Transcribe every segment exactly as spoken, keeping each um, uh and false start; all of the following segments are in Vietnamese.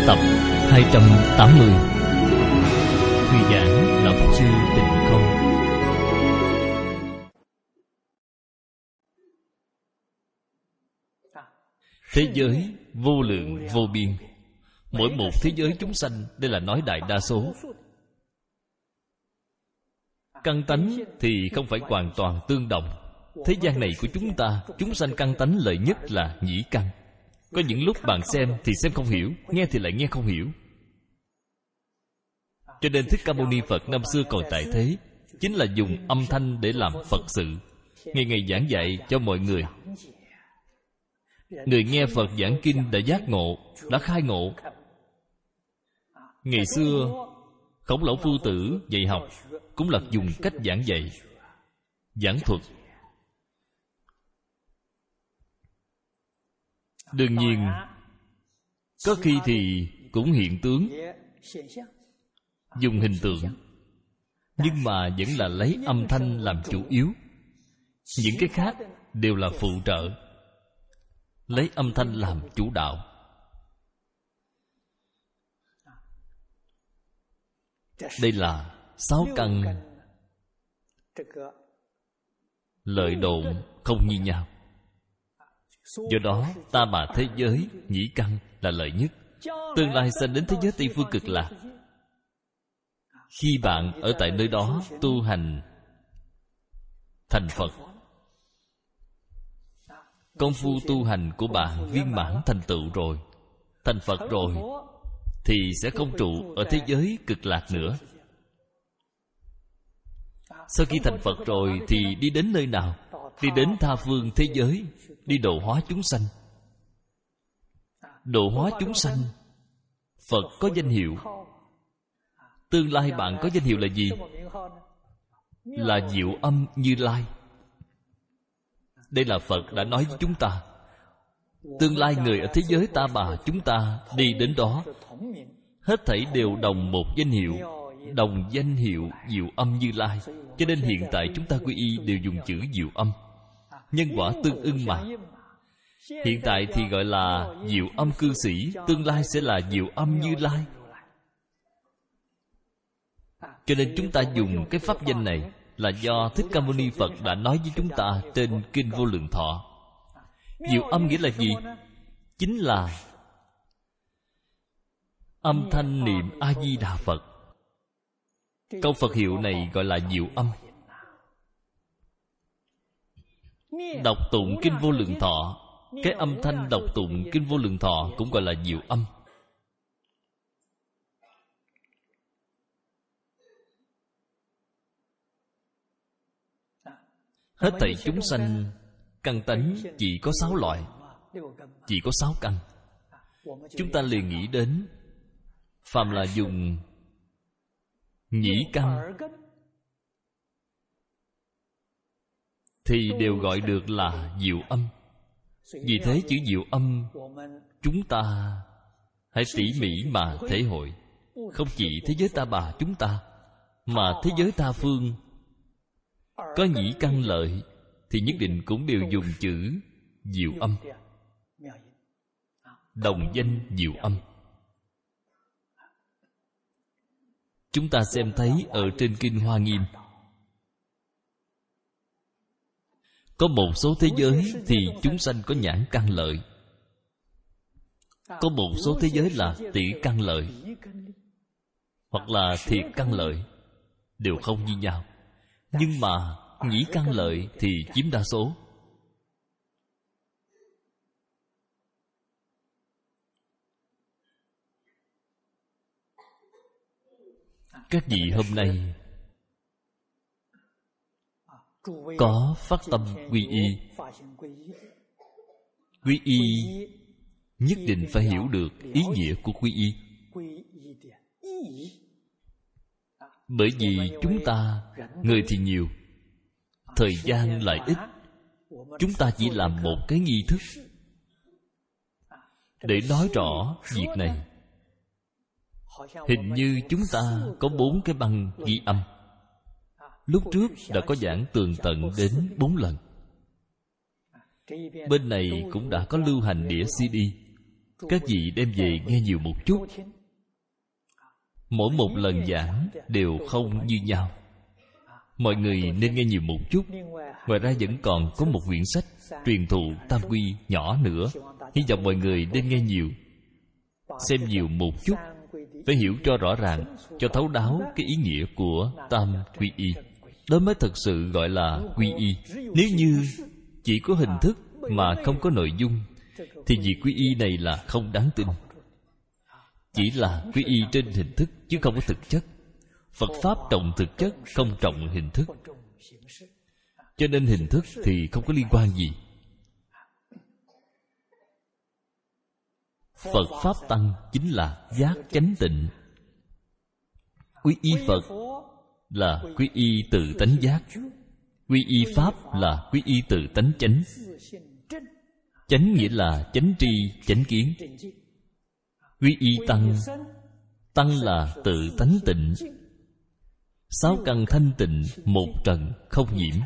Tập hai trăm tám mươi. Thuyết giảng Lão Pháp Sư Tịnh Không. Thế giới vô lượng vô biên. Mỗi một thế giới chúng sanh, đây là nói đại đa số. Căn tánh thì không phải hoàn toàn tương đồng. Thế gian này của chúng ta, chúng sanh căn tánh lợi nhất là nhĩ căn. Có những lúc bạn xem thì xem không hiểu, nghe thì lại nghe không hiểu. Cho nên Thích Ca Mâu Ni Phật năm xưa còn tại thế, chính là dùng âm thanh để làm Phật sự, ngày ngày giảng dạy cho mọi người. Người nghe Phật giảng kinh đã giác ngộ, đã khai ngộ. Ngày xưa Khổng Lão Phu Tử dạy học cũng là dùng cách giảng dạy, giảng thuật. Đương nhiên, có khi thì cũng hiện tướng, dùng hình tượng, nhưng mà vẫn là lấy âm thanh làm chủ yếu. Những cái khác đều là phụ trợ, lấy âm thanh làm chủ đạo. Đây là sáu căn lợi độn không như nhau. Do đó ta bà thế giới nhĩ căn là lợi nhất. Tương lai sanh đến thế giới Tây Phương Cực Lạc. Khi bạn ở tại nơi đó tu hành thành Phật, công phu tu hành của bạn viên mãn thành tựu rồi, thành Phật rồi, thì sẽ không trụ ở thế giới Cực Lạc nữa. Sau khi thành Phật rồi thì đi đến nơi nào? Đi đến tha phương thế giới, đi độ hóa chúng sanh. Độ hóa chúng sanh, Phật có danh hiệu. Tương lai bạn có danh hiệu là gì? Là Diệu Âm Như Lai. Đây là Phật đã nói với chúng ta. Tương lai người ở thế giới ta bà chúng ta đi đến đó, hết thảy đều đồng một danh hiệu, đồng danh hiệu Diệu Âm Như Lai. Cho nên hiện tại chúng ta quy y đều dùng chữ Diệu Âm. Nhân quả tương ưng mà. Hiện tại thì gọi là Diệu Âm Cư Sĩ, tương lai sẽ là Diệu Âm Như Lai. Cho nên chúng ta dùng cái pháp danh này là do Thích Ca Mâu Ni Phật đã nói với chúng ta trên Kinh Vô Lượng Thọ. Diệu Âm nghĩa là gì? Chính là âm thanh niệm A-di-đà Phật. Câu Phật hiệu này gọi là Diệu Âm. Đọc tụng Kinh Vô Lượng Thọ, cái âm thanh đọc tụng Kinh Vô Lượng Thọ cũng gọi là Diệu Âm. Hết thảy chúng sanh căn tánh chỉ có sáu loại, chỉ có sáu căn. Chúng ta liền nghĩ đến phàm là dùng nhĩ căn thì đều gọi được là Diệu Âm. Vì thế chữ Diệu Âm chúng ta hãy tỉ mỉ mà thể hội. Không chỉ thế giới ta bà chúng ta, mà thế giới tha phương có nhĩ căn lợi thì nhất định cũng đều dùng chữ Diệu Âm, đồng danh Diệu Âm. Chúng ta xem thấy ở trên Kinh Hoa Nghiêm, có một số thế giới thì chúng sanh có nhãn căn lợi, có một số thế giới là tỷ căn lợi hoặc là thiệt căn lợi, đều không như nhau. Nhưng mà nhĩ căn lợi thì chiếm đa số. Các vị hôm nay có phát tâm quy y. Quy y nhất định phải hiểu được ý nghĩa của quy y. Bởi vì chúng ta người thì nhiều, thời gian lại ít, chúng ta chỉ làm một cái nghi thức để nói rõ việc này. Hình như chúng ta có bốn cái băng ghi âm. Lúc trước đã có giảng tường tận đến bốn lần. Bên này cũng đã có lưu hành đĩa xê đê. các vị đem về nghe nhiều một chút. Mỗi một lần giảng đều không như nhau, mọi người nên nghe nhiều một chút. Ngoài ra vẫn còn có một quyển sách truyền thụ tam quy nhỏ nữa, hy vọng mọi người nên nghe nhiều, xem nhiều một chút, phải hiểu cho rõ ràng, cho thấu đáo cái ý nghĩa của tam quy y. Đó mới thật sự gọi là quy y. Nếu như chỉ có hình thức mà không có nội dung, thì việc quy y này là không đáng tin. Chỉ là quy y trên hình thức chứ không có thực chất. Phật Pháp trọng thực chất, không trọng hình thức. Cho nên hình thức thì không có liên quan gì. Phật Pháp Tăng chính là giác chánh tịnh. Quy y Phật là quy y tự tánh giác. Quy y Pháp là quy y tự tánh chánh. Chánh nghĩa là chánh tri, chánh kiến. Quy y Tăng, Tăng là tự tánh tịnh. Sáu căn thanh tịnh, một trần không nhiễm.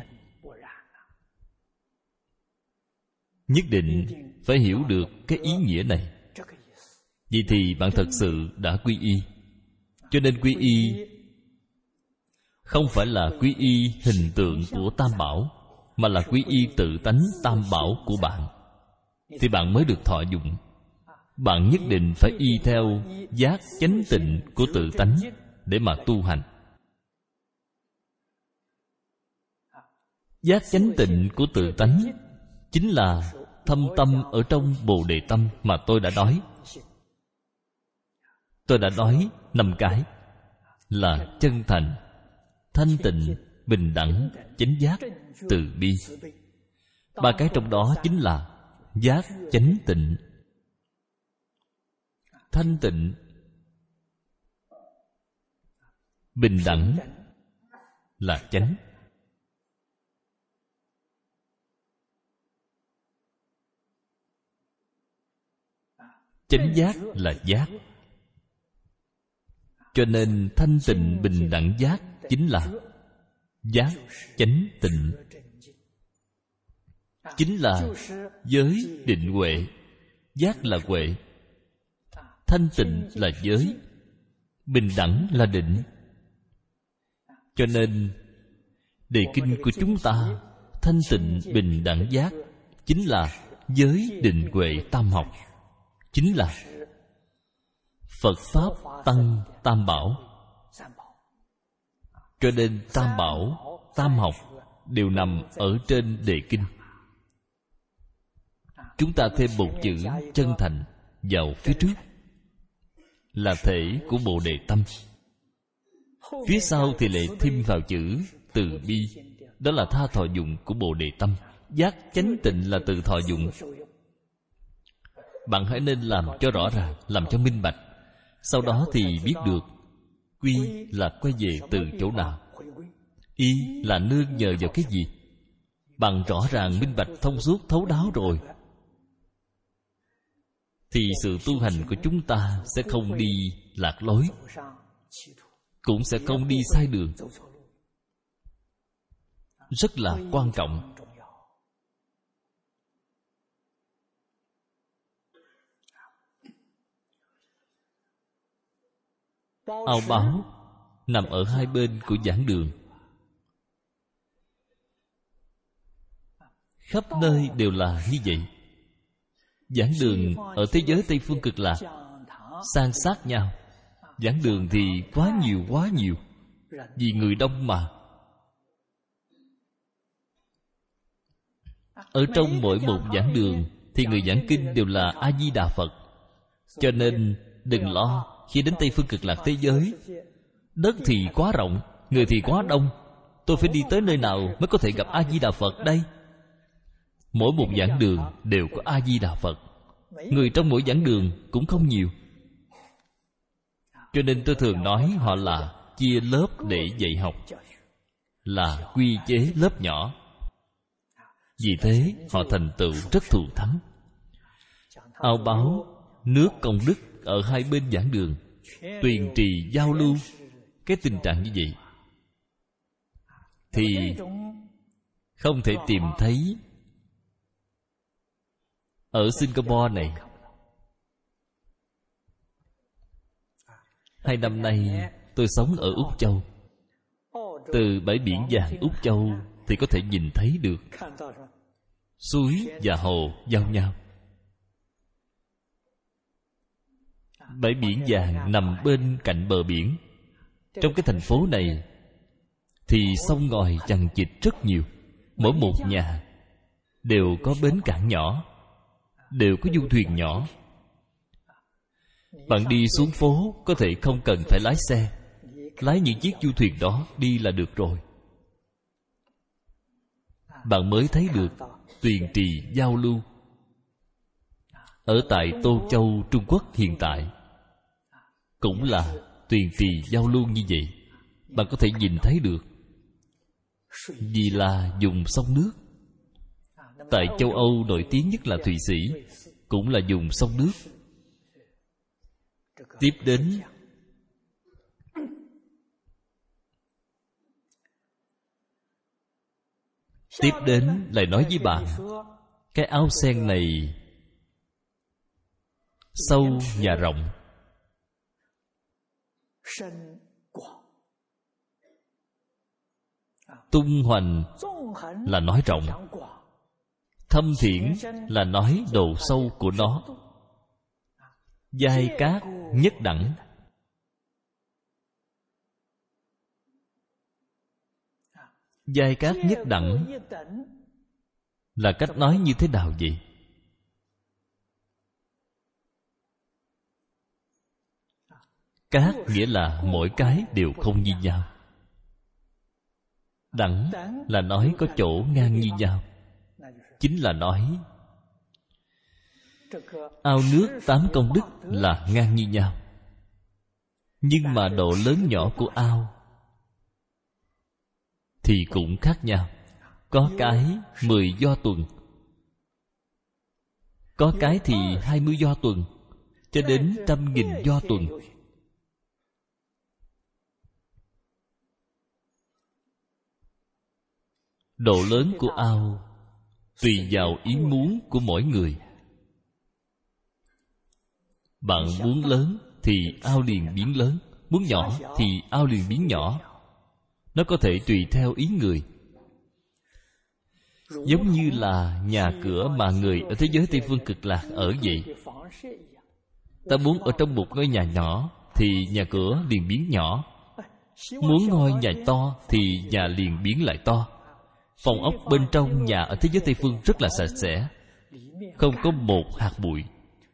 Nhất định phải hiểu được cái ý nghĩa này. Vậy thì bạn thật sự đã quy y. Cho nên quy y không phải là quy y hình tượng của Tam Bảo, mà là quy y tự tánh Tam Bảo của bạn, thì bạn mới được thọ dụng. Bạn nhất định phải y theo giác chánh tịnh của tự tánh để mà tu hành. Giác chánh tịnh của tự tánh chính là thâm tâm ở trong Bồ Đề Tâm mà tôi đã nói. Tôi đã nói năm cái là chân thành, thanh tịnh, bình đẳng, chánh giác, từ bi. Ba cái trong đó chính là giác chánh tịnh. Thanh tịnh, bình đẳng là chánh. Chánh giác là giác. Cho nên thanh tịnh bình đẳng giác chính là giác chánh tịnh, chính là giới định huệ. Giác là huệ, thanh tịnh là giới, bình đẳng là định. Cho nên đề kinh của chúng ta thanh tịnh bình đẳng giác chính là giới định huệ tam học, chính là Phật Pháp Tăng Tam Bảo. Cho nên Tam Bảo, Tam học đều nằm ở trên đề kinh. Chúng ta thêm một chữ chân thành vào phía trước là thể của Bồ Đề Tâm. Phía sau thì lại thêm vào chữ từ bi, đó là tha thọ dụng của Bồ Đề Tâm. Giác chánh tịnh là từ thọ dụng. Bạn hãy nên làm cho rõ ràng, làm cho minh bạch. Sau đó thì biết được quy là quay về từ chỗ nào, y là nương nhờ vào cái gì. Bạn rõ ràng minh bạch thông suốt thấu đáo rồi, thì sự tu hành của chúng ta sẽ không đi lạc lối, cũng sẽ không đi sai đường. Rất là quan trọng. Ao báo nằm ở hai bên của giảng đường, khắp nơi đều là như vậy. Giảng đường ở thế giới Tây Phương Cực Lạc san sát nhau. Giảng đường thì quá nhiều quá nhiều, vì người đông mà. Ở trong mỗi một giảng đường thì người giảng kinh đều là A Di Đà Phật. Cho nên đừng lo khi đến Tây Phương Cực Lạc thế giới, đất thì quá rộng, người thì quá đông, tôi phải đi tới nơi nào mới có thể gặp A Di Đà Phật đây? Mỗi một giảng đường đều có A Di Đà Phật. Người trong mỗi giảng đường cũng không nhiều. Cho nên tôi thường nói họ là chia lớp để dạy học, là quy chế lớp nhỏ. Vì thế họ thành tựu rất thù thắng. Ao báo nước công đức ở hai bên giảng đường, tuyền trì giao lưu. Cái tình trạng như vậy thì không thể tìm thấy ở Singapore này. Hai năm nay tôi sống ở Úc Châu. Từ bãi biển vàng Úc Châu thì có thể nhìn thấy được suối và hồ giao nhau. Bãi biển vàng nằm bên cạnh bờ biển. Trong cái thành phố này thì sông ngòi chằng chịt rất nhiều. Mỗi một nhà đều có bến cảng nhỏ, đều có du thuyền nhỏ. Bạn đi xuống phố có thể không cần phải lái xe, lái những chiếc du thuyền đó đi là được rồi. Bạn mới thấy được tuyền trì giao lưu. Ở tại Tô Châu, Trung Quốc hiện tại cũng là tuyền trì giao lưu như vậy. Bạn có thể nhìn thấy được. Vì là dùng sông nước. Tại châu Âu nổi tiếng nhất là Thụy Sĩ, cũng là dùng sông nước. Tiếp đến Tiếp đến lại nói với bạn, cái áo sen này sâu và rộng. Tung hoành là nói rộng, thâm thiển là nói độ sâu của nó. Giai cát nhất đẳng. Giai cát nhất đẳng là cách nói như thế nào vậy? Cát nghĩa là mỗi cái đều không như nhau. Đẳng là nói có chỗ ngang như nhau. Chính là nói ao nước tám công đức là ngang như nhau. Nhưng mà độ lớn nhỏ của ao thì cũng khác nhau. Có cái mười do tuần, có cái thì hai mươi do tuần, cho đến trăm nghìn do tuần. Độ lớn của ao tùy vào ý muốn của mỗi người. Bạn muốn lớn thì ao liền biến lớn, muốn nhỏ thì ao liền biến nhỏ. Nó có thể tùy theo ý người. Giống như là nhà cửa mà người ở thế giới Tây Phương Cực Lạc ở vậy. Ta muốn ở trong một ngôi nhà nhỏ thì nhà cửa liền biến nhỏ. Muốn ngôi nhà to thì nhà liền biến lại to. Phòng ốc bên trong nhà ở thế giới Tây Phương rất là sạch sẽ, không có một hạt bụi,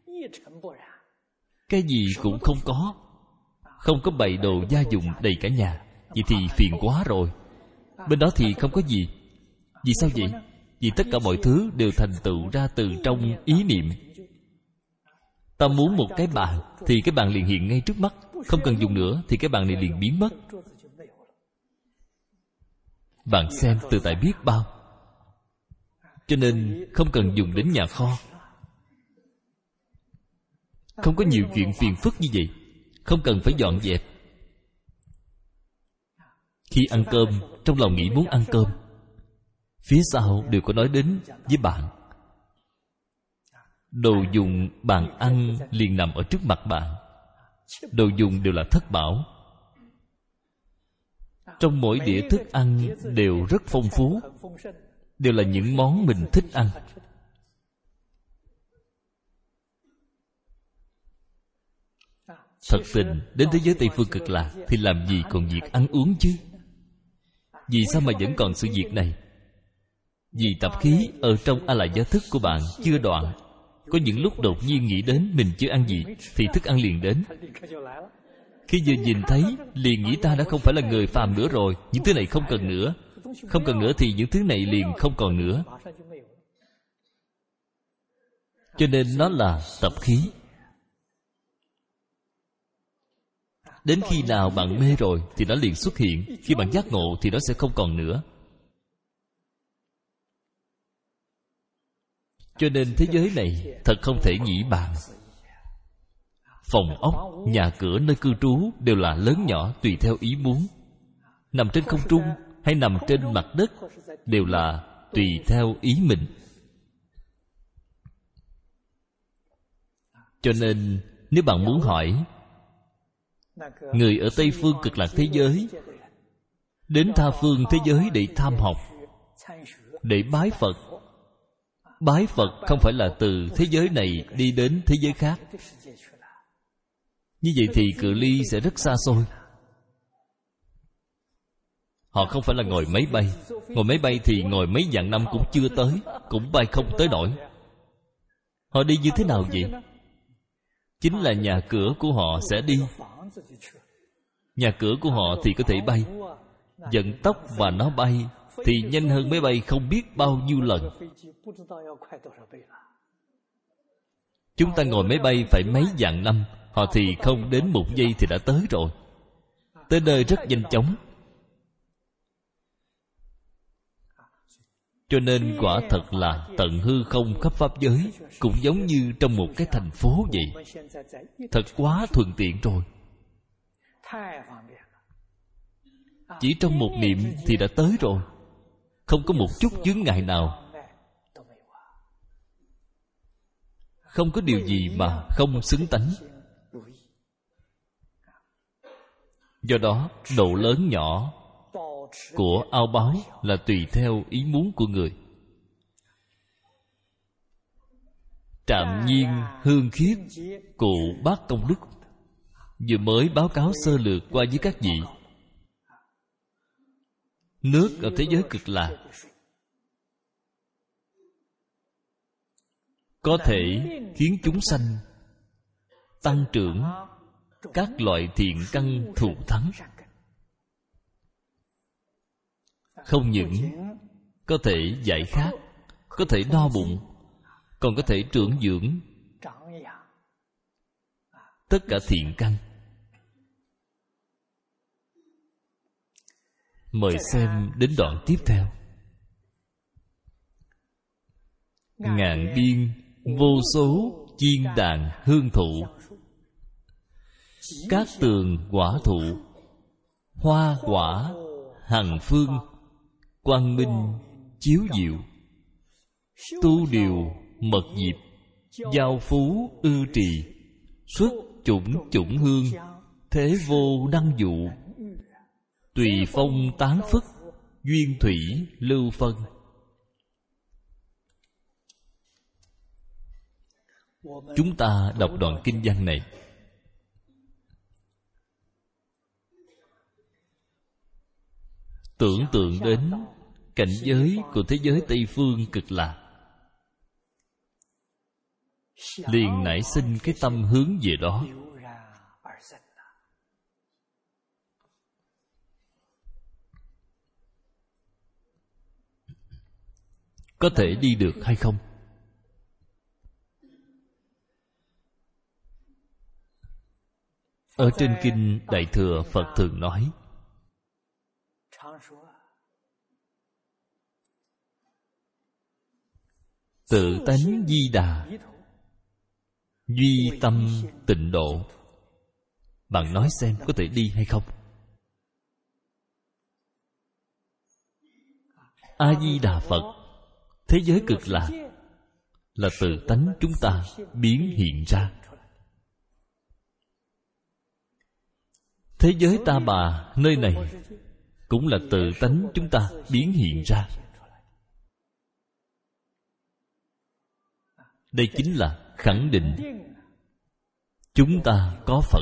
cái gì cũng không có. Không có bày đồ gia dụng đầy cả nhà. Vậy thì phiền quá rồi. Bên đó thì không có gì. Vì sao vậy? Vì tất cả mọi thứ đều thành tựu ra từ trong ý niệm. Ta muốn một cái bàn thì cái bàn liền hiện ngay trước mắt. Không cần dùng nữa thì cái bàn này liền biến mất. Bạn xem từ tại biết bao. Cho nên không cần dùng đến nhà kho. Không có nhiều chuyện phiền phức như vậy. Không cần phải dọn dẹp. Khi ăn cơm, trong lòng nghĩ muốn ăn cơm, phía sau đều có nói đến với bạn. Đồ dùng bàn ăn liền nằm ở trước mặt bạn. Đồ dùng đều là thất bảo. Trong mỗi đĩa thức ăn đều rất phong phú, đều là những món mình thích ăn. Thật tình, đến thế giới Tây Phương Cực Lạc thì làm gì còn việc ăn uống chứ? Vì sao mà vẫn còn sự việc này? Vì tập khí ở trong a la gia thức của bạn chưa đoạn. Có những lúc đột nhiên nghĩ đến mình chưa ăn gì thì thức ăn liền đến. Khi vừa nhìn thấy liền nghĩ ta đã không phải là người phàm nữa rồi. Những thứ này không cần nữa. Không cần nữa thì những thứ này liền không còn nữa. Cho nên nó là tập khí. Đến khi nào bạn mê rồi thì nó liền xuất hiện. Khi bạn giác ngộ thì nó sẽ không còn nữa. Cho nên thế giới này thật không thể nghĩ bàn. Phòng ốc, nhà cửa nơi cư trú đều là lớn nhỏ tùy theo ý muốn. Nằm trên không trung hay nằm trên mặt đất đều là tùy theo ý mình. Cho nên nếu bạn muốn hỏi người ở Tây phương Cực Lạc thế giới đến tha phương thế giới để tham học, để bái Phật. Bái Phật không phải là từ thế giới này đi đến thế giới khác. Như vậy thì cự ly sẽ rất xa xôi. Họ không phải là ngồi máy bay. Ngồi máy bay thì ngồi mấy vạn năm cũng chưa tới, cũng bay không tới nổi. Họ đi như thế nào vậy? Chính là nhà cửa của họ sẽ đi. Nhà cửa của họ thì có thể bay, vận tốc và nó bay thì nhanh hơn máy bay không biết bao nhiêu lần. Chúng ta ngồi máy bay phải mấy vạn năm, họ thì không đến một giây thì đã tới rồi. Tới nơi rất nhanh chóng. Cho nên quả thật là tận hư không khắp pháp giới, cũng giống như trong một cái thành phố vậy. Thật quá thuận tiện rồi. Chỉ trong một niệm thì đã tới rồi, không có một chút chướng ngại nào. Không có điều gì mà không xứng tánh. Do đó độ lớn nhỏ của ao báo là tùy theo ý muốn của người. Trạm Nhiên Hương Khiết Cụ Bác Công Đức vừa mới báo cáo sơ lược qua với các vị. Nước ở thế giới Cực Lạc có thể khiến chúng sanh tăng trưởng các loại thiện căn thù thắng. Không những có thể giải khát, có thể no bụng, còn có thể trưởng dưỡng tất cả thiện căn. Mời xem đến đoạn tiếp theo. Ngàn biên vô số chiên đàn hương thụ, cát tường quả thụ, hoa quả hằng phương, quang minh chiếu diệu, tu điều mật diệp, giao phú ư trì, xuất chủng chủng hương, thế vô năng dụ, tùy phong tán phất, duyên thủy lưu phân. Chúng ta đọc đoạn kinh văn này, tưởng tượng đến cảnh giới của thế giới Tây phương Cực Lạc, liền nảy sinh cái tâm hướng về đó. Có thể đi được hay không? Ở trên kinh Đại Thừa, Phật thường nói tự tánh di đà, duy tâm tịnh độ. Bạn nói xem có thể đi hay không? A-di-đà Phật, thế giới Cực Lạc là tự tánh chúng ta biến hiện ra. Thế giới Ta Bà nơi này cũng là tự tánh chúng ta biến hiện ra. Đây chính là khẳng định chúng ta có phận.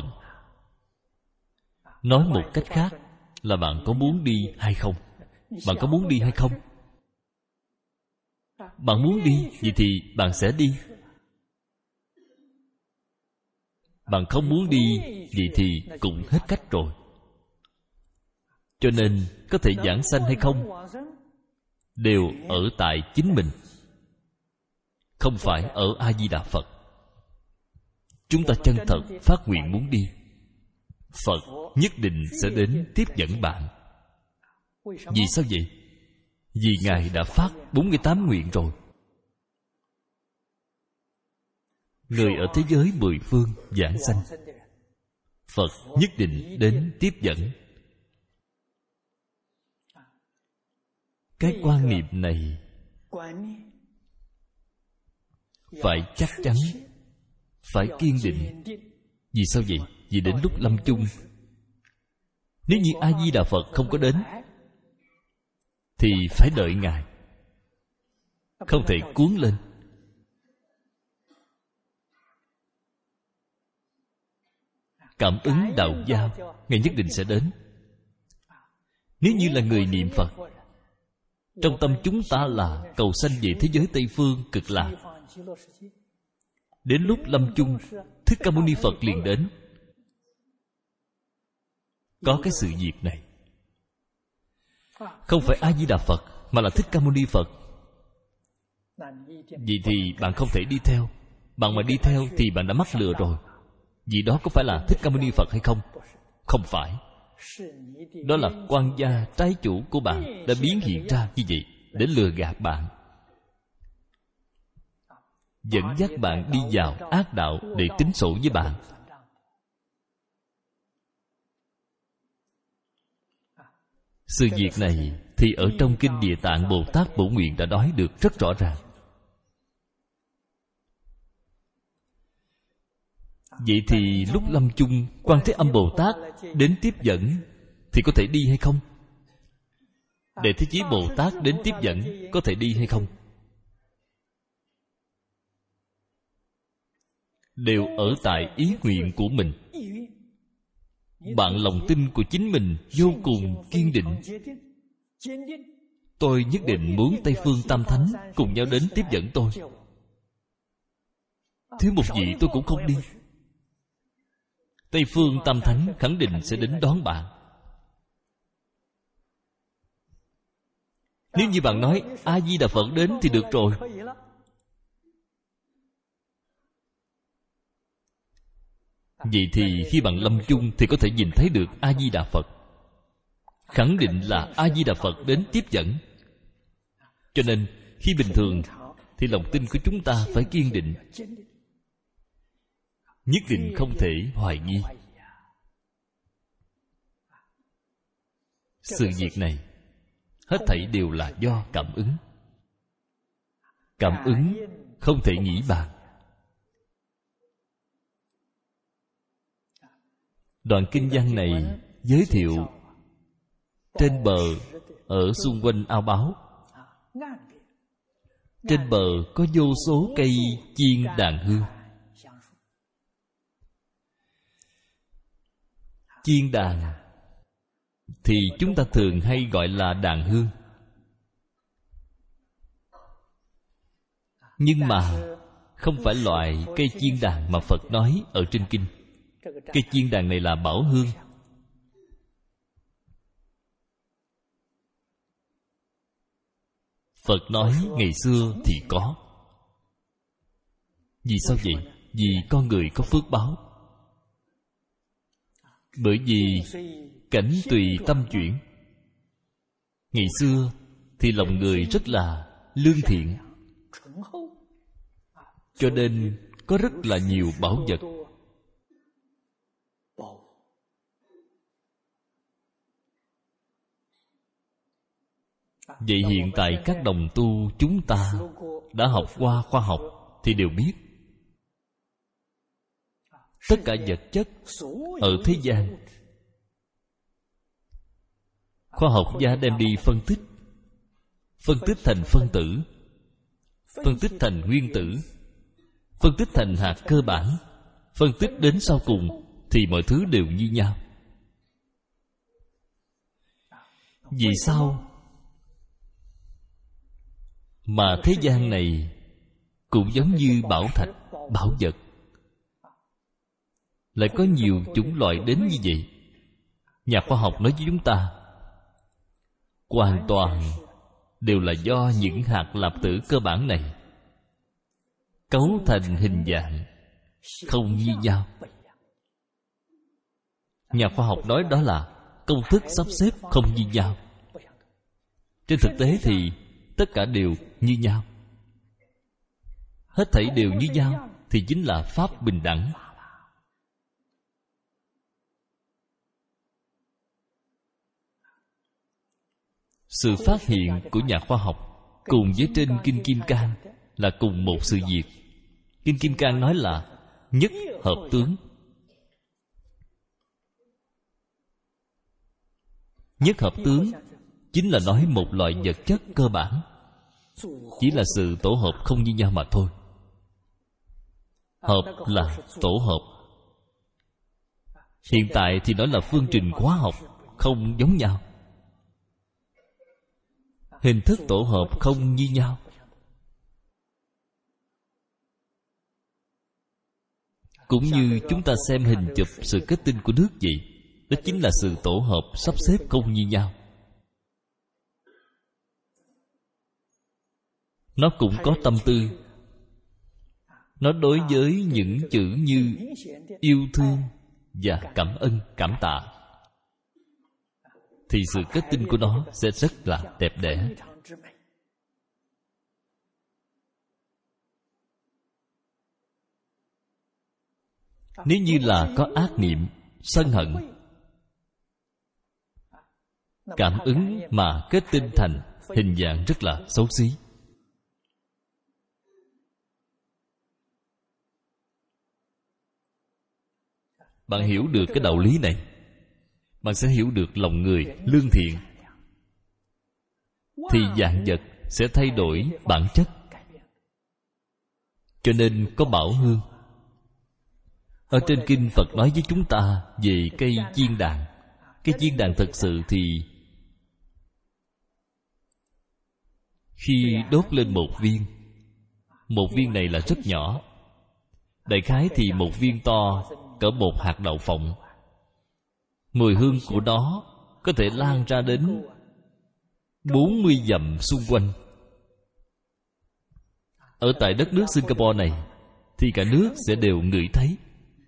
Nói một cách khác là bạn có muốn đi hay không? Bạn có muốn đi hay không? Bạn muốn đi, vậy thì bạn sẽ đi. Bạn không muốn đi, vậy thì cũng hết cách rồi. Cho nên có thể giảng sanh hay không đều ở tại chính mình, không phải ở A-di-đà Phật. Chúng ta chân thật phát nguyện muốn đi, Phật nhất định sẽ đến tiếp dẫn bạn. Vì sao vậy? Vì Ngài đã phát bốn mươi tám nguyện rồi. Người ở thế giới mười phương giảng sanh, Phật nhất định đến tiếp dẫn. Cái quan niệm này phải chắc chắn, phải kiên định. Vì sao vậy? Vì đến lúc lâm chung, nếu như A-di-đà Phật không có đến thì phải đợi Ngài, không thể cuốn lên. Cảm ứng đạo giao, Ngài nhất định sẽ đến. Nếu như là người niệm Phật, trong tâm chúng ta là cầu sanh về thế giới Tây Phương Cực Lạc, đến lúc lâm chung, Thích Ca Mâu Ni Phật liền đến. Có cái sự việc này. Không phải A-di-đà Phật, mà là Thích Ca Mâu Ni Phật. Vậy thì bạn không thể đi theo. Bạn mà đi theo thì bạn đã mắc lừa rồi. Vì đó có phải là Thích Ca Mâu Ni Phật hay không? Không phải. Đó là quan gia trái chủ của bạn đã biến hiện ra như vậy để lừa gạt bạn, dẫn dắt bạn đi vào ác đạo để tính sổ với bạn. Sự việc này thì ở trong Kinh Địa Tạng Bồ Tát Bổ Nguyện đã nói được rất rõ ràng. Vậy thì lúc lâm chung, Quan Thế Âm Bồ Tát đến tiếp dẫn thì có thể đi hay không? Đệ Thế Chí Bồ Tát đến tiếp dẫn có thể đi hay không? Đều ở tại ý nguyện của mình. Bạn lòng tin của chính mình vô cùng kiên định. Tôi nhất định muốn Tây Phương Tam Thánh cùng nhau đến tiếp dẫn tôi. Thiếu một vị tôi cũng không đi. Tây Phương Tam Thánh khẳng định sẽ đến đón bạn. Nếu như bạn nói A-di-đà Phật đến thì được rồi, vậy thì khi bạn lâm chung thì có thể nhìn thấy được A-di-đà Phật. Khẳng định là A-di-đà Phật đến tiếp dẫn. Cho nên khi bình thường thì lòng tin của chúng ta phải kiên định, nhất định không thể hoài nghi. Sự việc này hết thảy đều là do cảm ứng. Cảm ứng không thể nghĩ bàn. Đoạn kinh văn này giới thiệu trên bờ, ở xung quanh ao báo, trên bờ có vô số cây chiên đàn hương. Chiên đàn thì chúng ta thường hay gọi là đàn hương. Nhưng mà không phải loại cây chiên đàn mà Phật nói ở trên kinh. Cây chiên đàn này là bảo hương. Phật nói ngày xưa thì có. Vì sao vậy? Vì con người có phước báo. Bởi vì cảnh tùy tâm chuyển. Ngày xưa thì lòng người rất là lương thiện, cho nên có rất là nhiều bảo vật. Vậy hiện tại các đồng tu chúng ta đã học qua khoa học thì đều biết, tất cả vật chất ở thế gian, khoa học gia đem đi phân tích. Phân tích thành phân tử, phân tích thành nguyên tử, phân tích thành hạt cơ bản, phân tích đến sau cùng thì mọi thứ đều như nhau. Vì sao mà thế gian này cũng giống như bảo thạch, bảo vật, lại có nhiều chủng loại đến như vậy? Nhà khoa học nói với chúng ta, hoàn toàn đều là do những hạt lạp tử cơ bản này cấu thành hình dạng không như nhau. Nhà khoa học nói đó là công thức sắp xếp không như nhau. Trên thực tế thì tất cả đều như nhau. Hết thảy đều như nhau thì chính là pháp bình đẳng. Sự phát hiện của nhà khoa học cùng với trên Kinh Kim Cang là cùng một sự việc. Kinh Kim Cang nói là nhất hợp tướng. Nhất hợp tướng chính là nói một loại vật chất cơ bản, chỉ là sự tổ hợp không như nhau mà thôi. Hợp là tổ hợp. Hiện tại thì nói là phương trình hóa học không giống nhau, hình thức tổ hợp không như nhau. Cũng như chúng ta xem hình chụp sự kết tinh của nước vậy, đó chính là sự tổ hợp sắp xếp không như nhau. Nó cũng có tâm tư. Nó đối với những chữ như yêu thương và cảm ơn, cảm tạ, thì sự kết tinh của nó sẽ rất là đẹp đẽ. Nếu như là có ác niệm, sân hận, cảm ứng mà kết tinh thành hình dạng rất là xấu xí. Bạn hiểu được cái đạo lý này, bạn sẽ hiểu được lòng người lương thiện, thì vạn vật sẽ thay đổi bản chất. Cho nên có bảo hương. Ở trên kinh Phật nói với chúng ta về cây chiên đàn. Cây chiên đàn thật sự thì khi đốt lên một viên, một viên này là rất nhỏ, đại khái thì một viên to cỡ một hạt đậu phộng. Mùi hương của nó có thể lan ra đến bốn mươi dặm xung quanh. Ở tại đất nước Singapore này thì cả nước sẽ đều ngửi thấy.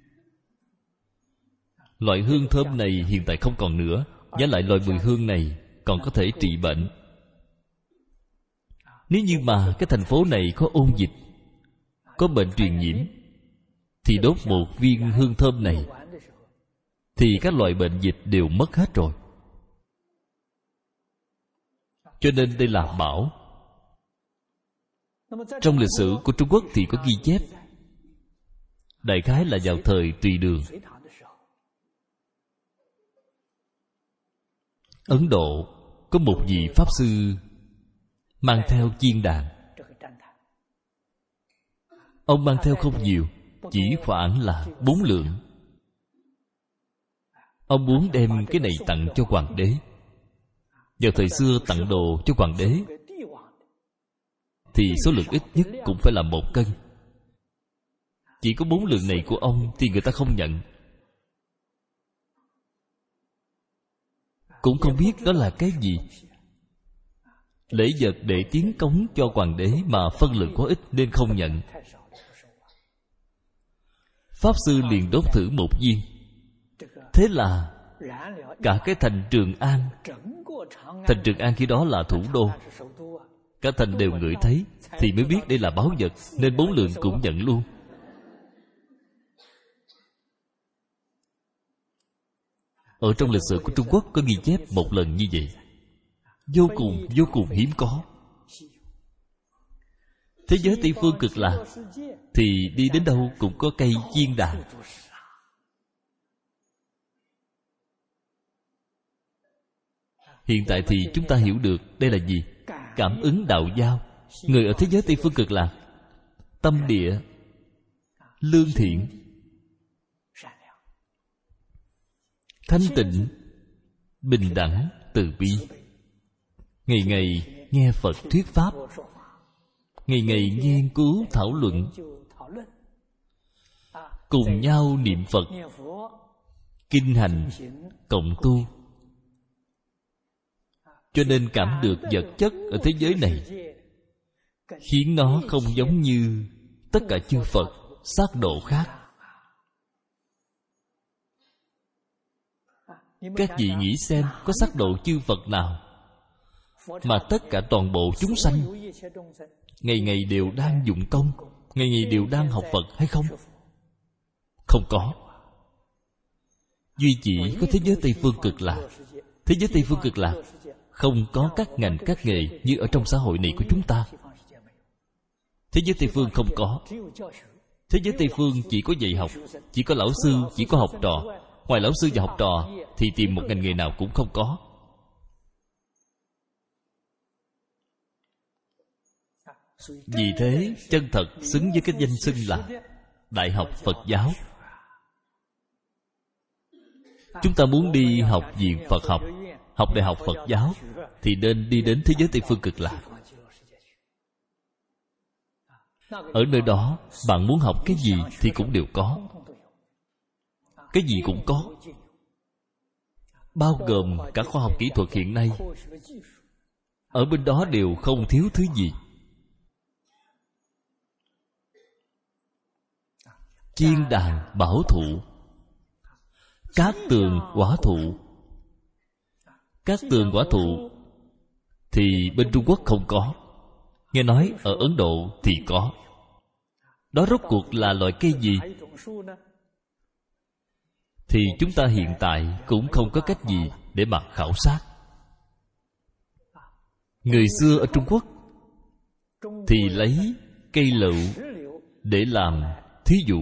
Loại hương thơm này hiện tại không còn nữa, giá lại loại mùi hương này còn có thể trị bệnh. Nếu như mà cái thành phố này có ôn dịch, có bệnh truyền nhiễm, thì đốt một viên hương thơm này thì các loại bệnh dịch đều mất hết rồi. Cho nên đây là bảo. Trong lịch sử của Trung Quốc thì có ghi chép, đại khái là vào thời Tùy Đường, Ấn Độ có một vị Pháp Sư mang theo chiên đàn. Ông mang theo không nhiều, chỉ khoảng là bốn lượng. Ông muốn đem cái này tặng cho hoàng đế. Vào thời xưa tặng đồ cho hoàng đế thì số lượng ít nhất cũng phải là một cân. Chỉ có bốn lượng này của ông thì người ta không nhận. Cũng không biết đó là cái gì. Lễ vật để tiến cống cho hoàng đế mà phân lượng quá ít nên không nhận. Pháp Sư liền đốt thử một viên. Thế là cả cái thành Trường An, thành Trường An khi đó là thủ đô, cả thành đều ngửi thấy, thì mới biết đây là báu vật, nên bốn lượng cũng nhận luôn. Ở trong lịch sử của Trung Quốc có ghi chép một lần như vậy, vô cùng vô cùng hiếm có. Thế giới Tây phương Cực Lạc thì đi đến đâu cũng có cây chiên đàn. Hiện tại thì chúng ta hiểu được đây là gì? Cảm ứng đạo giao. Người ở thế giới Tây phương Cực Lạc tâm địa lương thiện, thanh tịnh, bình đẳng, từ bi. Ngày ngày nghe Phật thuyết pháp, ngày ngày nghiên cứu thảo luận, cùng nhau niệm Phật, kinh hành, cộng tu. Cho nên cảm được vật chất ở thế giới này khiến nó không giống như tất cả chư Phật sát độ khác. Các vị nghĩ xem, có sát độ chư Phật nào mà tất cả toàn bộ chúng sanh ngày ngày đều đang dụng công, ngày ngày đều đang học Phật hay không? Không có. Duy chỉ có thế giới Tây phương Cực Lạc. Thế giới Tây phương Cực Lạc không có các ngành các nghề như ở trong xã hội này của chúng ta. Thế giới Tây phương không có. Thế giới Tây phương chỉ có dạy học, chỉ có lão sư, chỉ có học trò. Ngoài lão sư và học trò thì tìm một ngành nghề nào cũng không có. Vì thế chân thật xứng với cái danh xưng là Đại học Phật giáo. Chúng ta muốn đi học viện Phật học, học Đại học Phật giáo, thì nên đi đến thế giới Tây Phương Cực Lạc. Ở nơi đó bạn muốn học cái gì thì cũng đều có. Cái gì cũng có, bao gồm cả khoa học kỹ thuật hiện nay. Ở bên đó đều không thiếu thứ gì. Chiên đàn bảo thụ, cát tường quả thụ. Cát tường quả thụ thì bên Trung Quốc không có, nghe nói ở Ấn Độ thì có. Đó rốt cuộc là loại cây gì thì chúng ta hiện tại cũng không có cách gì để mà khảo sát. Người xưa ở Trung Quốc thì lấy cây lựu để làm thí dụ.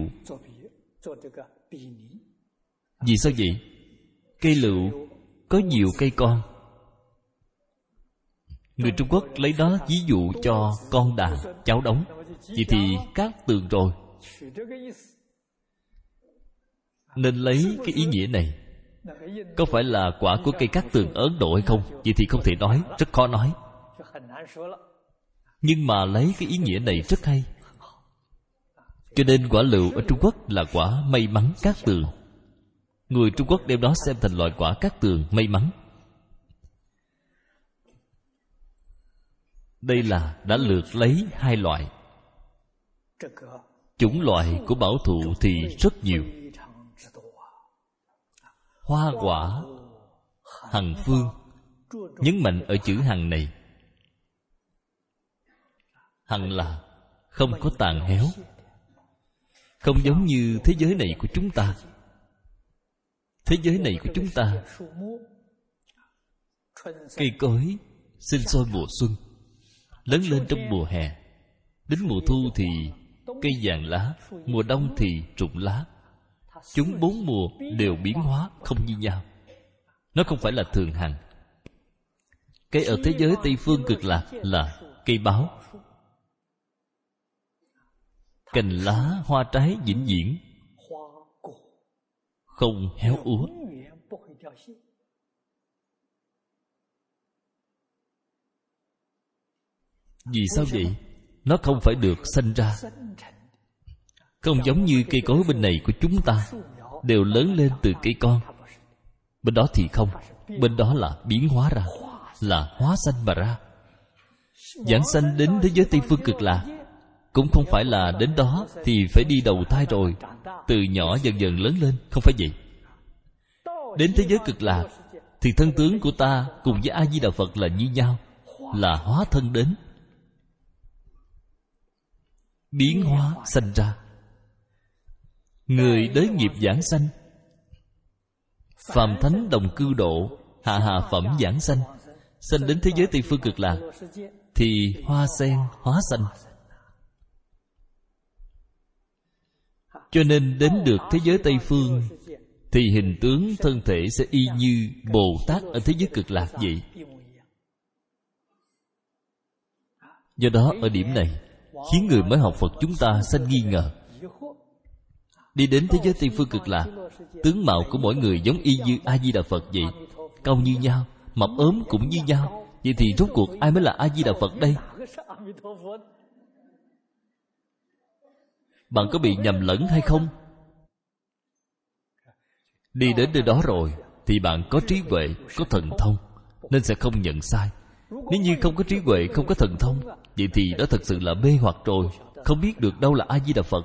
Vì sao vậy? Cây lựu có nhiều cây con. Người Trung Quốc lấy đó ví dụ cho con đàn, cháu đống. Vậy thì cát tường rồi, nên lấy cái ý nghĩa này. Có phải là quả của cây cát tường ở Ấn Độ hay không? Vậy thì không thể nói, rất khó nói. Nhưng mà lấy cái ý nghĩa này rất hay. Cho nên quả lựu ở Trung Quốc là quả may mắn cát tường. Người Trung Quốc đem đó xem thành loại quả cát tường may mắn. Đây là đã lược lấy hai loại. Chủng loại của bảo thụ thì rất nhiều. Hoa quả hằng phương, nhấn mạnh ở chữ hằng này. Hằng là không có tàn héo, không giống như thế giới này của chúng ta. Thế giới này của chúng ta, cây cối sinh sôi mùa xuân, lớn lên trong mùa hè, đến mùa thu thì cây vàng lá, mùa đông thì rụng lá. Chúng bốn mùa đều biến hóa không như nhau. Nó không phải là thường hằng. Cây ở thế giới Tây Phương Cực Lạc là cây báo, cành lá hoa trái vĩnh viễn không héo úa. Vì sao vậy? Nó không phải được sanh ra. Không giống như cây cối bên này của chúng ta đều lớn lên từ cây con. Bên đó thì không. Bên đó là biến hóa ra, là hóa sanh mà ra. Giảng sanh đến thế giới Tây Phương Cực Lạc cũng không phải là đến đó thì phải đi đầu thai rồi, từ nhỏ dần dần lớn lên. Không phải vậy. Đến thế giới Cực Lạc thì thân tướng của ta cùng với A-di-đà Phật là như nhau, là hóa thân đến, biến hóa sanh ra. Người đới nghiệp giảng sanh, phàm thánh đồng cư độ, hạ hạ phẩm giảng sanh, sanh đến thế giới Tây Phương Cực Lạc thì hoa sen hóa sanh. Cho nên đến được thế giới Tây Phương thì hình tướng thân thể sẽ y như Bồ Tát ở thế giới Cực Lạc vậy. Do đó ở điểm này khiến người mới học Phật chúng ta sanh nghi ngờ. Đi đến thế giới Tây Phương Cực Lạc, tướng mạo của mỗi người giống y như A-di-đà Phật vậy, cao như nhau, mập ốm cũng như nhau. Vậy thì rốt cuộc ai mới là A-di-đà Phật đây? Bạn có bị nhầm lẫn hay không? Đi đến nơi đó rồi thì bạn có trí huệ, có thần thông, nên sẽ không nhận sai. Nếu như không có trí huệ, không có thần thông, vậy thì đó thật sự là mê hoặc rồi, không biết được đâu là A-di-đà Phật.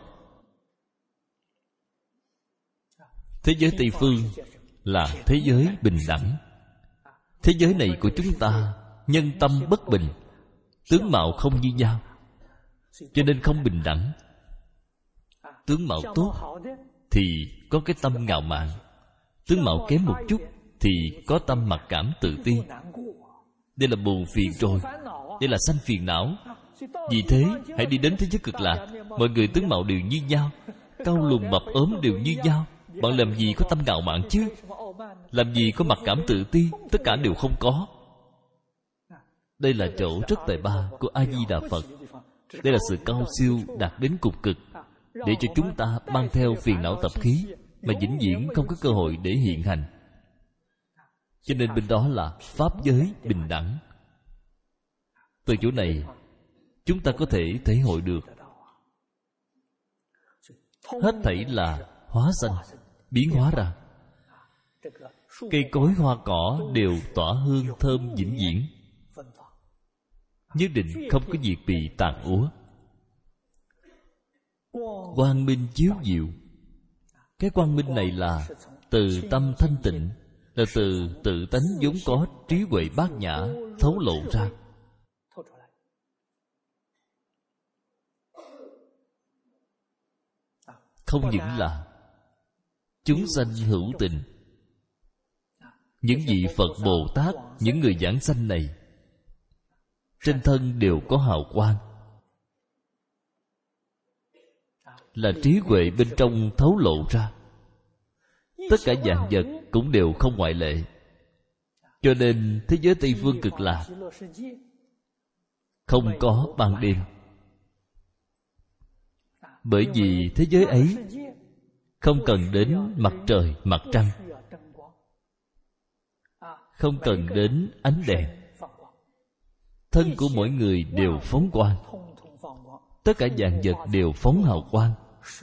Thế giới Tây Phương là thế giới bình đẳng. Thế giới này của chúng ta nhân tâm bất bình, tướng mạo không như nhau, cho nên không bình đẳng. Tướng mạo tốt thì có cái tâm ngạo mạn, tướng mạo kém một chút thì có tâm mặc cảm tự ti. Đây là buồn phiền rồi, đây là sanh phiền não. Vì thế hãy đi đến thế giới Cực Lạc, mọi người tướng mạo đều như nhau, cao lùn mập ốm đều như nhau. Bạn làm gì có tâm ngạo mạn chứ? Làm gì có mặc cảm tự ti? Tất cả đều không có. Đây là chỗ rất tài ba của A-di-đà Phật. Đây là sự cao siêu đạt đến cùng cực, để cho chúng ta mang theo phiền não tập khí mà vĩnh viễn không có cơ hội để hiện hành. Cho nên bên đó là pháp giới bình đẳng. Từ chỗ này chúng ta có thể thể hội được hết thảy là hóa sanh, biến hóa ra. Cây cối hoa cỏ đều tỏa hương thơm vĩnh viễn, nhất định không có việc bị tàn úa. Quang minh chiếu diệu. Cái quang minh này là từ tâm thanh tịnh, là từ tự tánh vốn có trí huệ bát nhã thấu lộ ra. Không những là chúng sanh hữu tình, những vị Phật Bồ Tát, những người giảng sanh này trên thân đều có hào quang, là trí huệ bên trong thấu lộ ra. Tất cả vạn vật cũng đều không ngoại lệ. Cho nên thế giới Tây Phương Cực Lạc không có ban đêm. Bởi vì thế giới ấy không cần đến mặt trời, mặt trăng, không cần đến ánh đèn. Thân của mỗi người đều phóng quang, tất cả vạn vật đều phóng hào quang.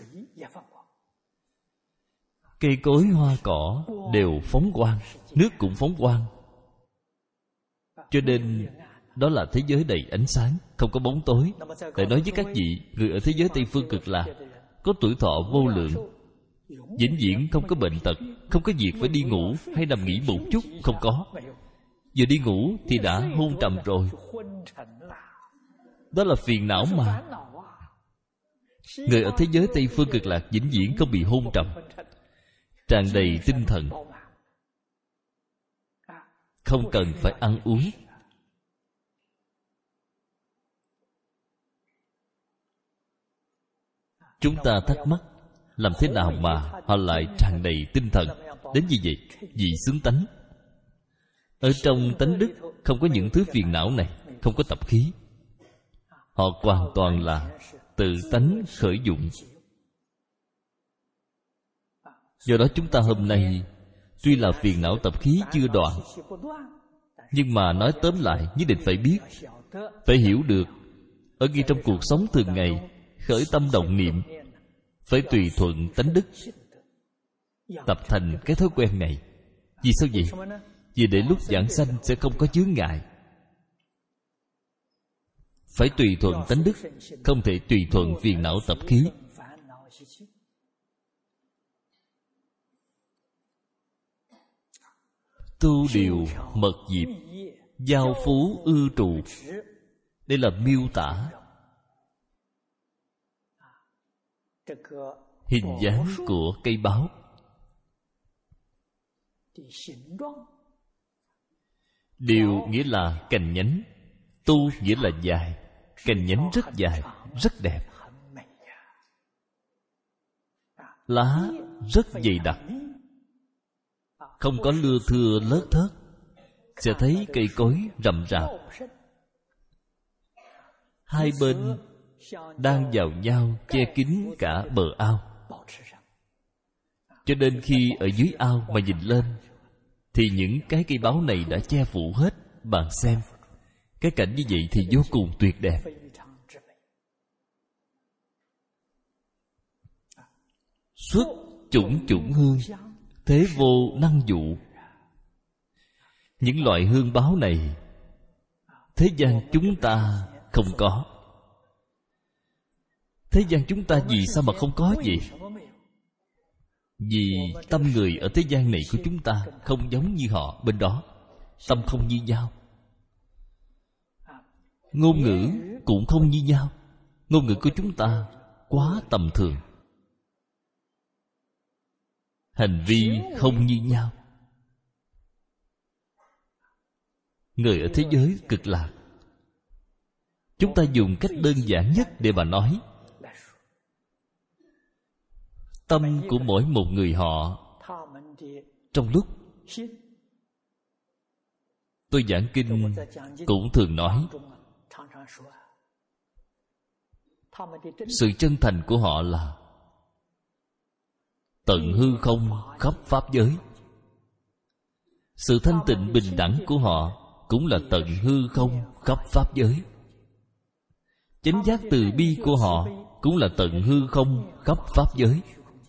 Cây cối hoa cỏ đều phóng quang, nước cũng phóng quang. Cho nên đó là thế giới đầy ánh sáng, không có bóng tối. Để nói với các vị, người ở thế giới Tây Phương Cực Lạc có tuổi thọ vô lượng, vĩnh viễn không có bệnh tật, không có việc phải đi ngủ hay nằm nghỉ một chút, không có. Vừa đi ngủ thì đã hôn trầm rồi. Đó là phiền não mà. Người ở thế giới Tây Phương Cực Lạc vĩnh viễn không bị hôn trầm, tràn đầy tinh thần, không cần phải ăn uống. Chúng ta thắc mắc, làm thế nào mà họ lại tràn đầy tinh thần đến như vậy? Vì xứng tánh. Ở trong tánh đức không có những thứ phiền não này, không có tập khí. Họ hoàn toàn là tự tánh khởi dụng. Do đó chúng ta hôm nay tuy là phiền não tập khí chưa đoạn, nhưng mà nói tóm lại nhất định phải biết, phải hiểu được. Ở ngay trong cuộc sống thường ngày, khởi tâm động niệm phải tùy thuận tánh đức, tập thành cái thói quen này. Vì sao vậy? Vì để lúc giảng sanh sẽ không có chướng ngại. Phải tùy thuận tánh đức, không thể tùy thuận phiền não tập khí. Tu điều mật diệp, giao phú ư trụ. Đây là miêu tả hình dáng của cây báo. Điều nghĩa là cành nhánh, tu nghĩa là dài. Cành nhánh rất dài, rất đẹp. Lá rất dày đặc, không có lưa thưa lớt thớt. Sẽ thấy cây cối rậm rạp, hai bên đang vào nhau che kín cả bờ ao. Cho nên khi ở dưới ao mà nhìn lên thì những cái cây báo này đã che phủ hết. Bạn xem, cái cảnh như vậy thì vô cùng tuyệt đẹp. Xuất chủng chủng hương, thế vô năng dụ. Những loại hương báo này thế gian chúng ta không có. Thế gian chúng ta vì sao mà không có gì? Vì tâm người ở thế gian này của chúng ta không giống như họ bên đó. Tâm không như nhau, ngôn ngữ cũng không như nhau. Ngôn ngữ của chúng ta quá tầm thường, hành vi không như nhau. Người ở thế giới Cực Lạc, chúng ta dùng cách đơn giản nhất để mà nói, tâm của mỗi một người họ. Trong lúc tôi giảng kinh cũng thường nói, Sự chân thành của họ là tận hư không khắp pháp giới. Sự thanh tịnh bình đẳng của họ cũng là tận hư không khắp pháp giới. Chánh giác từ bi của họ cũng là tận hư không khắp pháp giới.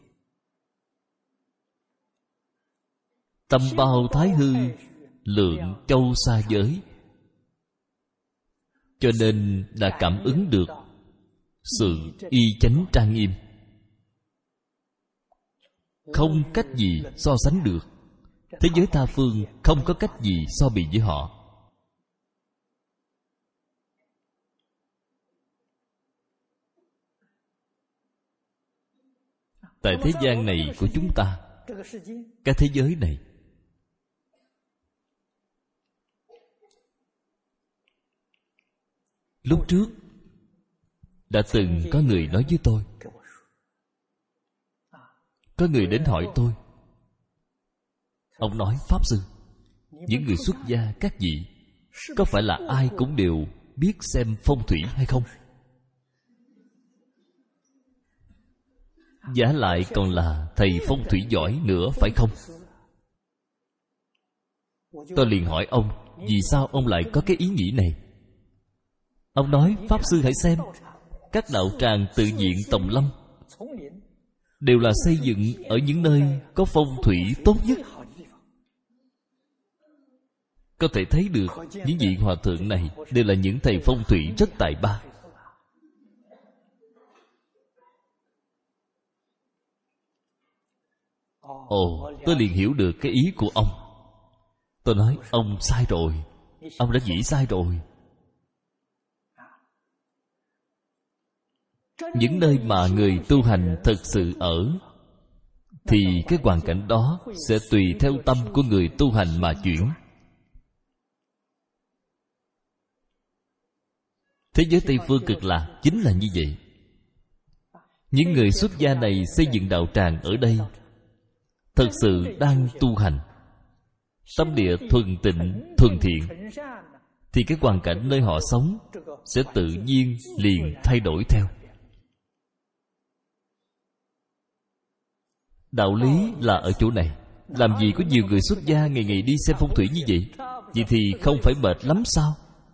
Tâm bao thái hư, lượng châu xa giới. Cho nên đã cảm ứng được sự y chánh trang nghiêm, không cách gì so sánh được. Thế giới tha phương không có cách gì so bì với họ. Tại thế gian này của chúng ta, cái thế giới này, lúc trước đã từng có người nói với tôi, có người đến hỏi tôi. Ông nói: Pháp Sư, những người xuất gia các vị có phải là ai cũng đều biết xem phong thủy hay không? Giả lại còn là thầy phong thủy giỏi nữa phải không? Tôi liền hỏi ông, vì sao ông lại có cái ý nghĩ này? Ông nói: Pháp Sư hãy xem, các đạo tràng tự viện Tòng Lâm đều là xây dựng ở những nơi có phong thủy tốt nhất. Có thể thấy được những vị hòa thượng này đều là những thầy phong thủy rất tài ba. Ồ, tôi liền hiểu được cái ý của ông. Tôi nói: ông sai rồi, ông đã nghĩ sai rồi. Những nơi mà người tu hành thật sự ở thì cái hoàn cảnh đó sẽ tùy theo tâm của người tu hành mà chuyển. Thế giới Tây Phương Cực Lạc chính là như vậy. Những người xuất gia này xây dựng đạo tràng ở đây thật sự đang tu hành, tâm địa thuần tịnh, thuần thiện, thì cái hoàn cảnh nơi họ sống sẽ tự nhiên liền thay đổi theo. Đạo lý là ở chỗ này. Làm gì có nhiều người xuất gia ngày ngày đi xem phong thủy như vậy? Vậy thì không phải mệt lắm sao?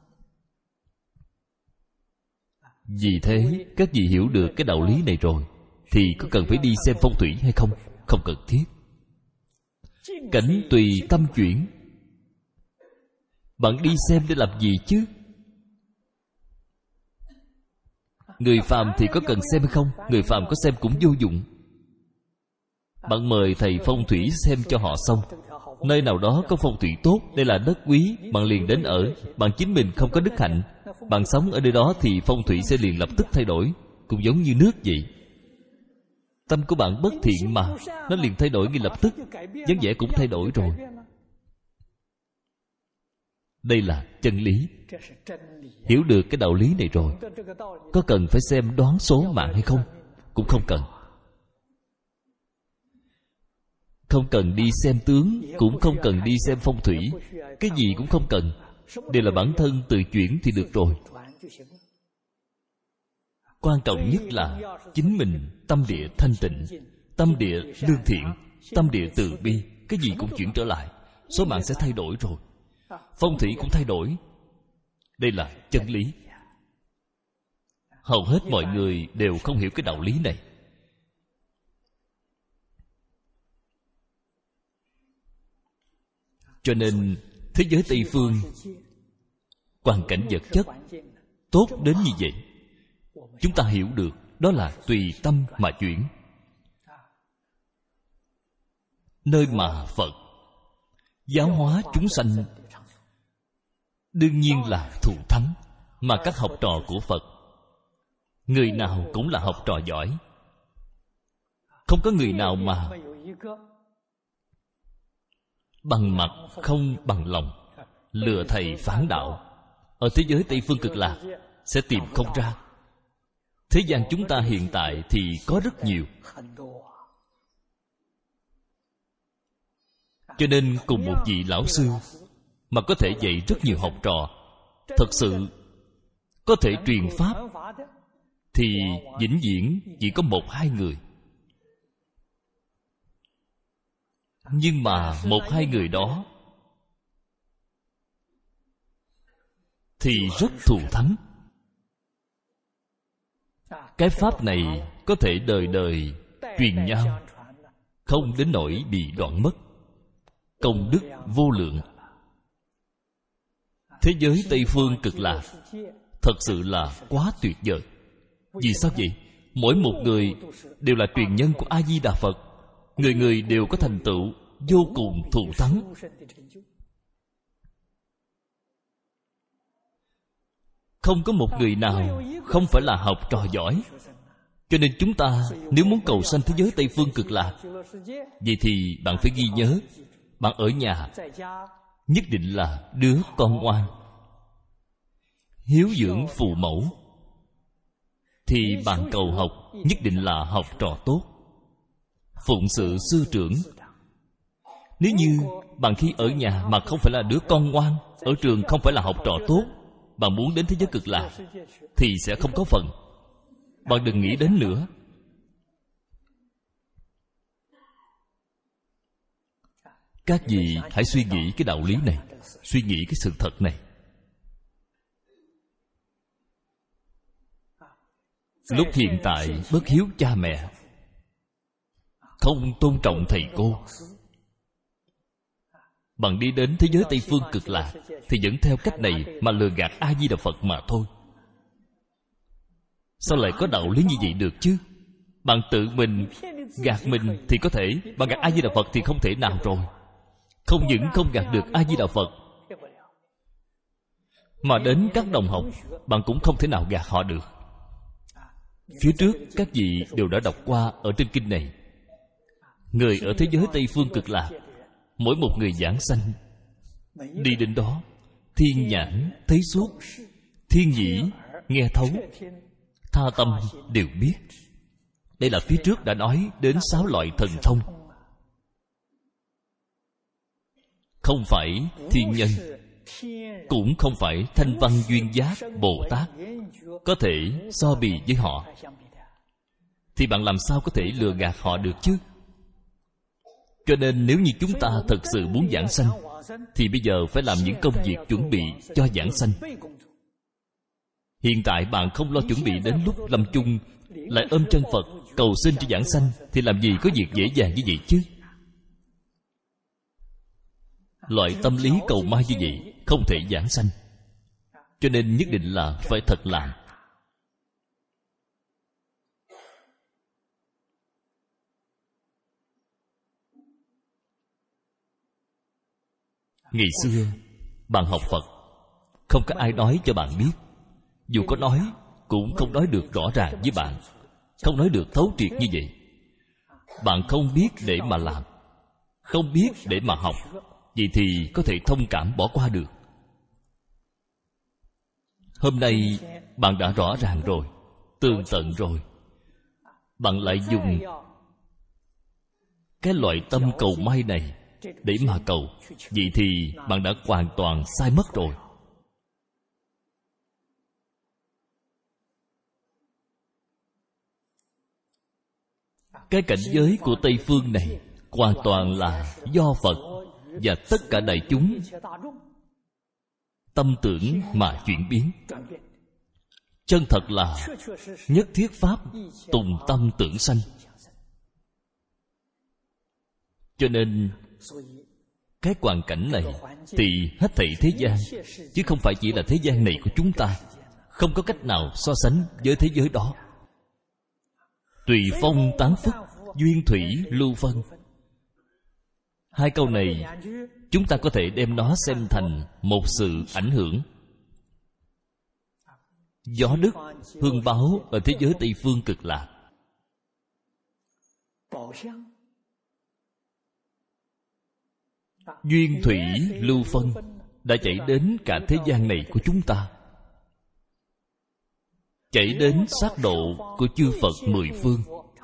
Vì thế, các vị hiểu được cái đạo lý này rồi thì có cần phải đi xem phong thủy hay không? Không cần thiết. Cảnh tùy tâm chuyển. Bạn đi xem để làm gì chứ? Người phàm thì có cần xem hay không? Người phàm có xem cũng vô dụng. Bạn mời thầy phong thủy xem cho họ xong, nơi nào đó có phong thủy tốt, đây là đất quý, bạn liền đến ở. Bạn chính mình không có đức hạnh, bạn sống ở nơi đó thì phong thủy sẽ liền lập tức thay đổi. Cũng giống như nước vậy. Tâm của bạn bất thiện mà, nó liền thay đổi ngay lập tức. dáng vẻ cũng thay đổi rồi. Đây là chân lý. Hiểu được cái đạo lý này rồi, có cần phải xem đoán số mạng hay không? Cũng không cần. Không cần đi xem tướng, cũng không cần đi xem phong thủy. Cái gì cũng không cần. Đều là bản thân tự chuyển thì được rồi. Quan trọng nhất là chính mình tâm địa thanh tịnh, tâm địa lương thiện, tâm địa từ bi. Cái gì cũng chuyển trở lại. Số mạng sẽ thay đổi rồi, phong thủy cũng thay đổi. Đây là chân lý. Hầu hết mọi người đều không hiểu cái đạo lý này. Cho nên thế giới Tây Phương hoàn cảnh vật chất tốt đến như vậy, chúng ta hiểu được đó là tùy tâm mà chuyển. Nơi mà Phật giáo hóa chúng sanh đương nhiên là thù thắng. Mà các học trò của Phật, người nào cũng là học trò giỏi. Không có người nào mà bằng mặt không bằng lòng, lừa thầy phản đạo. Ở thế giới Tây Phương Cực Lạc sẽ tìm không ra. Thế gian chúng ta hiện tại thì có rất nhiều. Cho nên cùng một vị lão sư mà có thể dạy rất nhiều học trò, thật sự có thể truyền pháp, thì vĩnh viễn chỉ có một hai người. Nhưng mà một hai người đó thì rất thù thắng. Cái pháp này có thể đời đời truyền nhau, không đến nỗi bị đoạn mất. Công đức vô lượng. Thế giới Tây Phương Cực Lạc thật sự là quá tuyệt vời. Vì sao vậy? Mỗi một người đều là truyền nhân của A-di-đà Phật. Người người đều có thành tựu vô cùng thù thắng. Không có một người nào không phải là học trò giỏi. Cho nên chúng ta nếu muốn cầu sanh thế giới Tây Phương Cực Lạc, vậy thì bạn phải ghi nhớ, bạn ở nhà nhất định là đứa con ngoan, hiếu dưỡng phụ mẫu, thì bạn cầu học nhất định là học trò tốt, phụng sự sư trưởng. Nếu như bạn khi ở nhà mà không phải là đứa con ngoan, ở trường không phải là học trò tốt, bạn muốn đến thế giới Cực Lạc thì sẽ không có phần. Bạn đừng nghĩ đến nữa. Các vị hãy suy nghĩ cái đạo lý này, suy nghĩ cái sự thật này. Lúc hiện tại bất hiếu cha mẹ, không tôn trọng thầy cô, bạn đi đến thế giới Tây Phương Cực Lạc thì vẫn theo cách này mà lừa gạt A-di-đà Phật mà thôi. Sao lại có đạo lý như vậy được chứ? Bạn tự mình gạt mình thì có thể, bạn gạt A-di-đà Phật thì không thể nào rồi. Không những không gạt được A-di-đà Phật, mà đến các đồng học bạn cũng không thể nào gạt họ được. Phía trước các vị đều đã đọc qua ở trên kinh này. Người ở thế giới Tây Phương Cực Lạc, mỗi một người giảng sanh đi đến đó, thiên nhãn thấy suốt, thiên nhĩ nghe thấu, tha tâm đều biết. Đây là phía trước đã nói đến sáu loại thần thông. Không phải thiên nhân, cũng không phải thanh văn duyên giác Bồ Tát có thể so bì với họ, thì bạn làm sao có thể lừa gạt họ được chứ? Cho nên nếu như chúng ta thật sự muốn giảng sanh, thì bây giờ phải làm những công việc chuẩn bị cho giảng sanh. Hiện tại bạn không lo chuẩn bị, đến lúc lâm chung lại ôm chân Phật cầu xin cho giảng sanh, thì làm gì có việc dễ dàng như vậy chứ? Loại tâm lý cầu mai như vậy không thể giảng sanh. Cho nên nhất định là phải thật làm. Ngày xưa bạn học Phật, không có ai nói cho bạn biết. Dù có nói cũng không nói được rõ ràng với bạn, không nói được thấu triệt như vậy. Bạn không biết để mà làm, không biết để mà học, vậy thì có thể thông cảm bỏ qua được. Hôm nay bạn đã rõ ràng rồi, tường tận rồi, bạn lại dùng cái loại tâm cầu may này để mà cầu, vậy thì bạn đã hoàn toàn sai mất rồi. Cái cảnh giới của Tây Phương này hoàn toàn là do Phật và tất cả đại chúng tâm tưởng mà chuyển biến. Chân thật là nhất thiết pháp tùng tâm tưởng sanh. Cho nên cái hoàn cảnh này thì hết thảy thế gian, chứ không phải chỉ là thế gian này của chúng ta, không có cách nào so sánh với thế giới đó. Tùy phong tán phức, duyên thủy lưu phân. Hai câu này chúng ta có thể đem nó xem thành một sự ảnh hưởng. Gió đức hương báo ở thế giới Tây Phương Cực Lạc, duyên thủy lưu phân đã chảy đến cả thế gian này của chúng ta, chảy đến sát độ của chư Phật mười phương.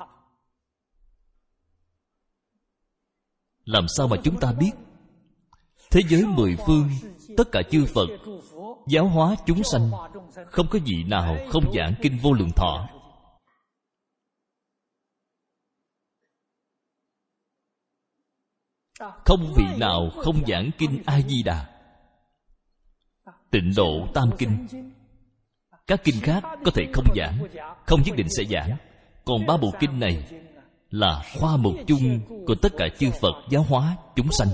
Làm sao mà chúng ta biết? Thế giới mười phương, tất cả chư Phật giáo hóa chúng sanh, không có vị nào không giảng kinh Vô Lượng Thọ. Không vị nào không giảng kinh A Di Đà. Tịnh Độ Tam Kinh, các kinh khác có thể không giảng, không nhất định sẽ giảng. Còn ba bộ kinh này là khoa mục chung của tất cả chư Phật giáo hóa chúng sanh.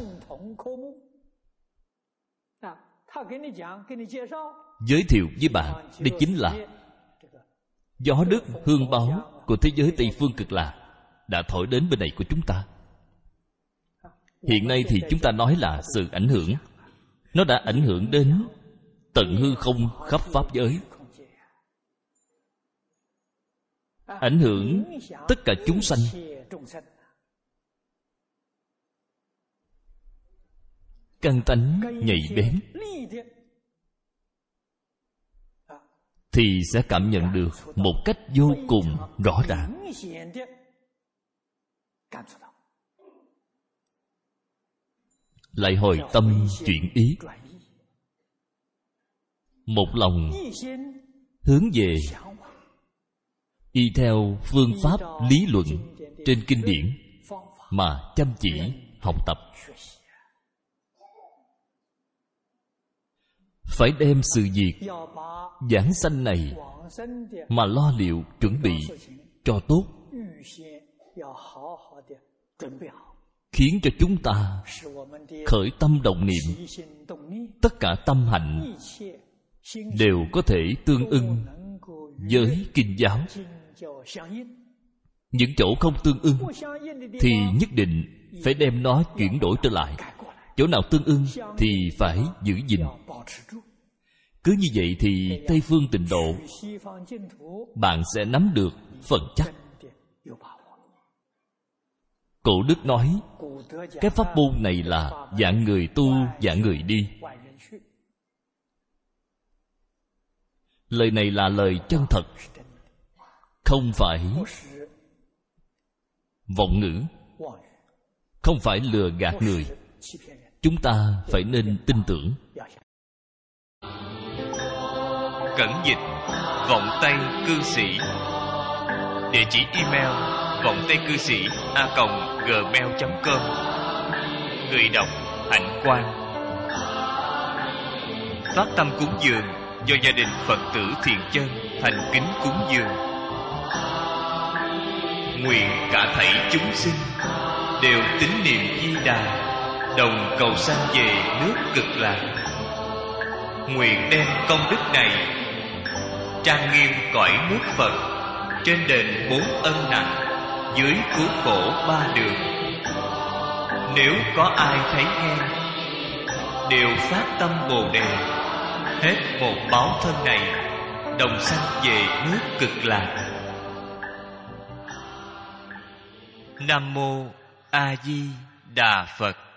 Giới thiệu với bạn, đây chính là gió đức hương báo của thế giới Tây Phương Cực Lạc đã thổi đến bên này của chúng ta. Hiện nay thì chúng ta nói là sự ảnh hưởng. Nó đã ảnh hưởng đến tận hư không khắp pháp giới, ảnh hưởng tất cả chúng sanh. Căn tánh nhạy bén thì sẽ cảm nhận được một cách vô cùng rõ ràng. Lại hồi tâm chuyển ý, một lòng hướng về, y theo phương pháp lý luận trên kinh điển mà chăm chỉ học tập. Phải đem sự việc giảng sanh này mà lo liệu chuẩn bị cho tốt, khiến cho chúng ta khởi tâm động niệm, tất cả tâm hạnh đều có thể tương ưng với kinh giáo. Những chỗ không tương ưng thì nhất định phải đem nó chuyển đổi trở lại. Chỗ nào tương ưng thì phải giữ gìn. Cứ như vậy thì Tây Phương Tịnh Độ bạn sẽ nắm được phần chắc. Cổ đức nói cái pháp môn này là dạng người tu, dạng người đi. Lời này là lời chân thật, không phải vọng ngữ, không phải lừa gạt người. Chúng ta phải nên tin tưởng. Cẩn dịch vọng tây cư sĩ. Địa chỉ email vọng tây cư sĩ a còng gmail chấm com. Người đọc Hạnh Quang. Phát tâm cúng dường do gia đình Phật tử Thiện Chân thành kính cúng dường. Nguyện cả thảy chúng sinh đều tín niệm Di Đà, đồng cầu sanh về nước Cực Lạc. Nguyện đem công đức này trang nghiêm cõi nước Phật, trên đền bốn ân nặng, dưới cứu khổ ba đường. Nếu có ai thấy nghe, đều phát tâm Bồ Đề, hết một báo thân này, đồng sanh về nước Cực Lạc. Nam mô A Di Đà Phật.